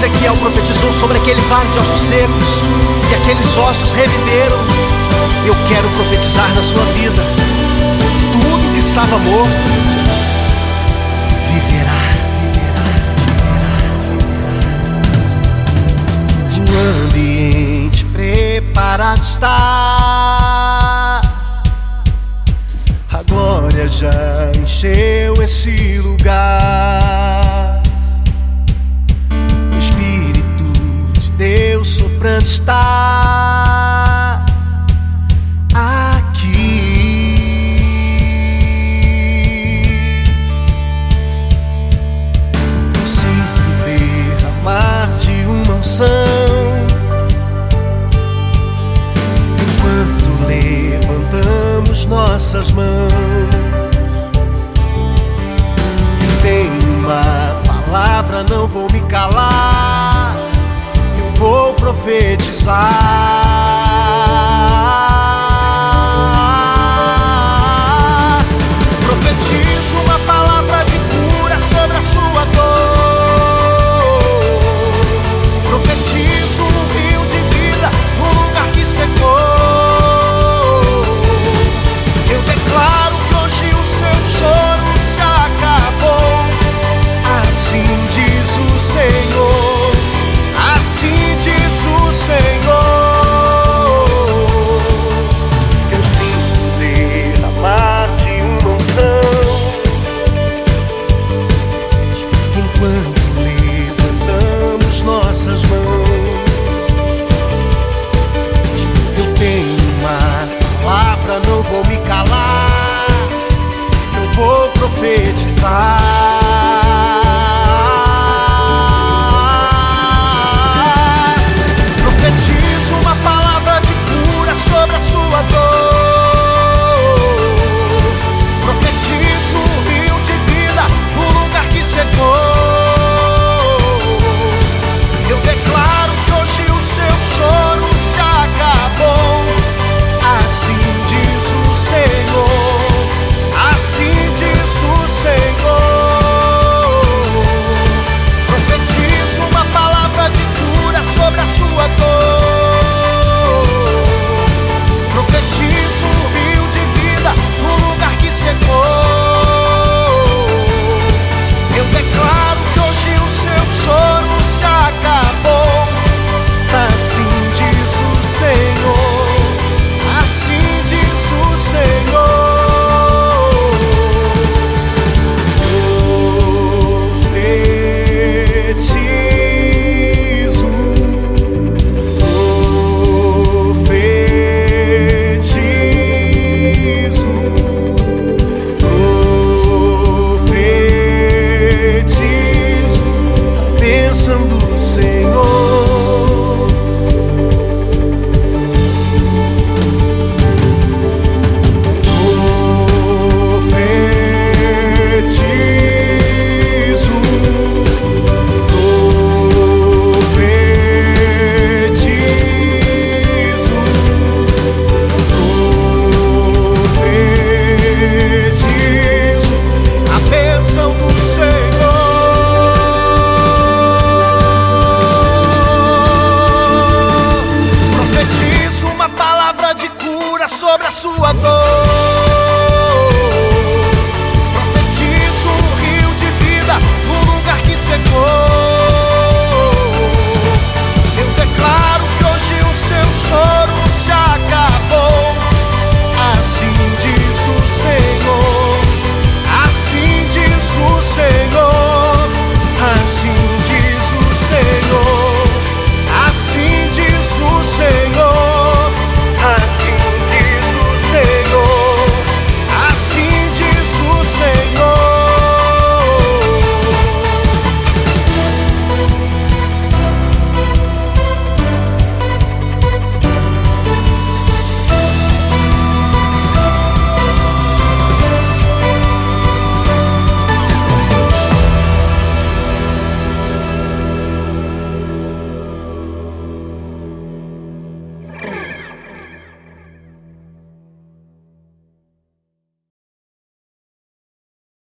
Ezequiel profetizou sobre aquele vale de ossos secos, e aqueles ossos reviveram. Eu quero profetizar na sua vida: tudo que estava morto viverá, viverá, viverá, viverá. O ambiente preparado está, a glória já encheu esse lugar. O Espírito de Deus soprando está aqui. Preciso derramar de uma unção enquanto levantamos nossas mãos. Tenho uma palavra, não vou me calar, eu vou profetizar. Profetizo uma palavra de cura sobre a sua dor. Profetizo um rio de vida no lugar que secou. Eu declaro que hoje o seu choro se acabou. Assim diz o Senhor, assim diz o Senhor. Eu sinto derramar de uma unção enquanto